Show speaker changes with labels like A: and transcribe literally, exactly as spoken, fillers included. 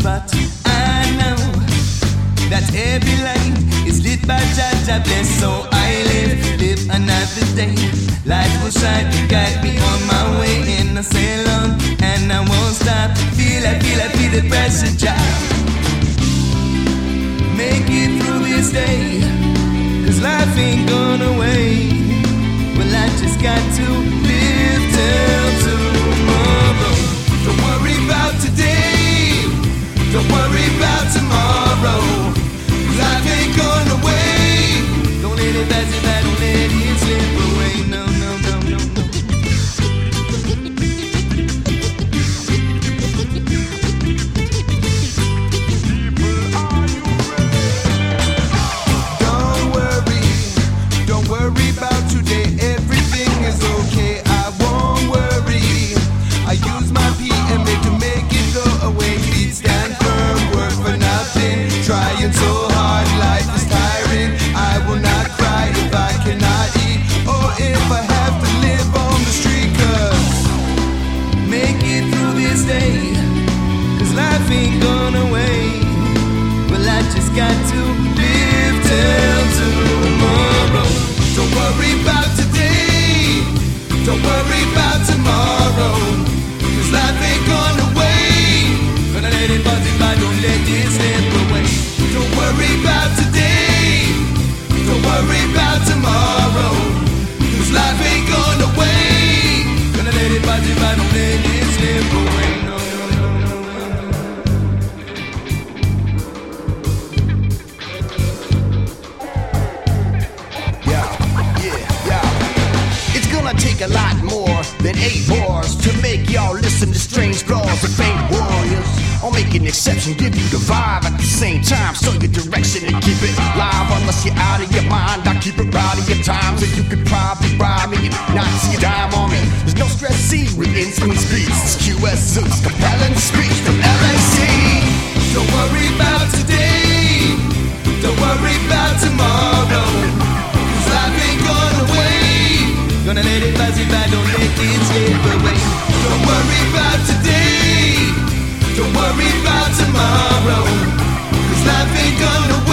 A: but I know that every light is lit by Jah Jah bless. So I live, live another day. Light will shine, guide me on my way. And I sail on, and I won't stop. Feel, I feel, I feel the pressure, Jah. Make it through this day, 'cause life ain't gonna wait. Well, I just got to live till tomorrow. Don't worry about today, don't worry about tomorrow. Life ain't gonna wait. Don't let it pass you by, don't let it slip away. No, no, no, no, no. Don't worry, don't worry about today. Everything is okay, I won't worry. I use my P M A to make it go away. Feet stand firm, work for nothing. Trying so hard, life is tiring. I will not cry if I cannot eat, or if I have to live on the street. 'Cause make it through this day, 'cause life ain't gonna wait. Well, I just got to live till tomorrow. Don't worry about today, don't worry about tomorrow, 'cause life ain't gonna wait. Gonna let it buzz it by, don't let it slip away. Don't worry about today, don't worry about tomorrow, 'cause life ain't gonna wait. Gonna let it buzz it by, don't let it slip away. No, no, no, no, no. Yeah, yeah, yeah. It's gonna take a lot more than eight bars to make y'all listen to strange flaws of faint warriors. I'll make an exception, give you the vibe at the same time. Show your direction and keep it live. Unless you're out of your mind, I keep it right of your time. So you could probably ride me and not see a dime on me. There's no stress C with instant speech. It's Q S Zeus, compelling speech from L A C. Don't worry about today, don't worry about tomorrow, 'cause life ain't gonna wait. Gonna let it pass you by, don't let it slip away. Don't worry about today, don't worry about tomorrow, 'cause life ain't gonna